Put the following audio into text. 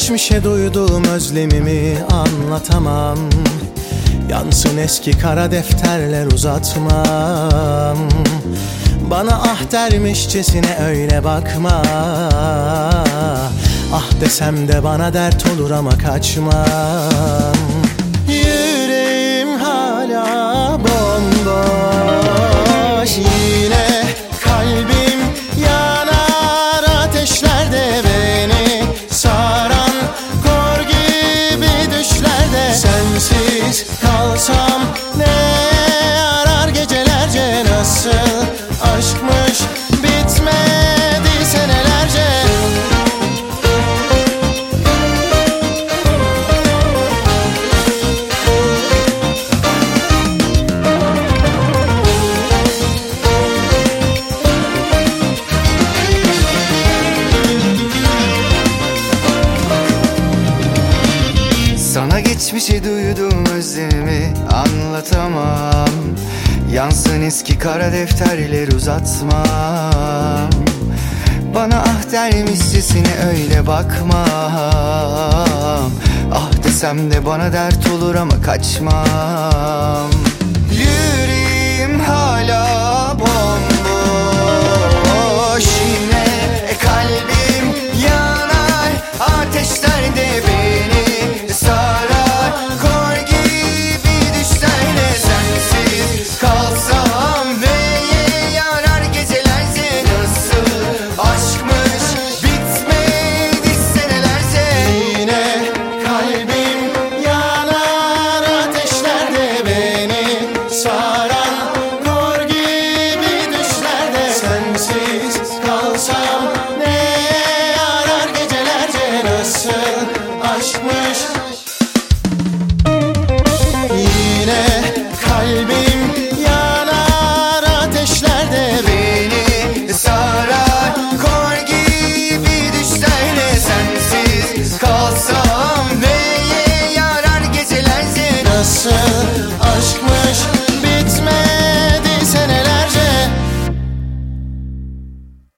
geçmişe duyduğum özlemimi anlatamam. Yansın eski kara defterler uzatmam. Bana ah dermişçesine öyle bakma. Ah desem de bana dert olur ama kaçmam. Yüreğim hala bomboş. Yine kalbim yanar ateşlerde, beni saran kor gibi düşlerde. Sensiz kalsam ne yarar gecelerce, nasıl aşkmış bitmedi senelerce. Sana geçmişi duyduğum özlemimi anlatamam. Yansın eski kara defterleri uzatmam. Bana ah dermişçesine öyle bakmam. Ah desem de bana dert olur ama kaçmam. Yüreğim hala bomboş. Yine kalbim yanar ateşlerde, beni sarar kor gibi düşlerle. Sensiz kalsam neye yarar gecelerce, nasıl aşkmış bitmedi senelerce. Yine kalbim yanar ateşlerde, beni saran kor gibi düşlerde. Sensiz kalsam ne yarar gecelerce, nasıl aşkmış. Yine kalbim yanar ateşlerde, Beni sarar kor gibi düşlerle. Sensiz kalsam neye yarar gecelerce, nasıl